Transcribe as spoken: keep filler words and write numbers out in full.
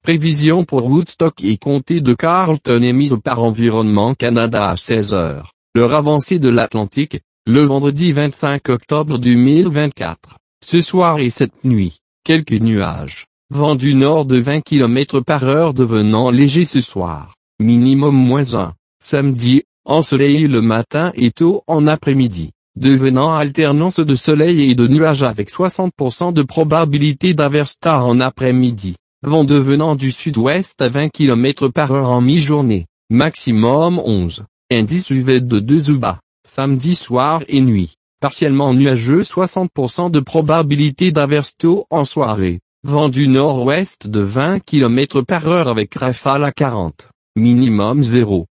Prévision pour Woodstock et comté de Carleton émise par Environnement Canada à seize heures, l'heure avancée de l'Atlantique, le vendredi vingt-cinq octobre deux mille vingt-quatre. Ce soir et cette nuit, quelques nuages. Vent du nord de vingt kilomètres par heure devenant léger ce soir. Minimum moins un. Samedi, ensoleillé le matin et tôt en après-midi, devenant alternance de soleil et de nuages avec soixante pour cent de probabilité d'averse tard en après-midi. Vent devenant du sud-ouest à vingt kilomètres par heure en mi-journée. Maximum onze. Indice U V de deux ou bas. Samedi soir et nuit. Partiellement nuageux, soixante pour cent de probabilité d'averse tôt en soirée. Vent du nord-ouest de vingt kilomètres par heure avec rafale à quarante. Minimum zéro.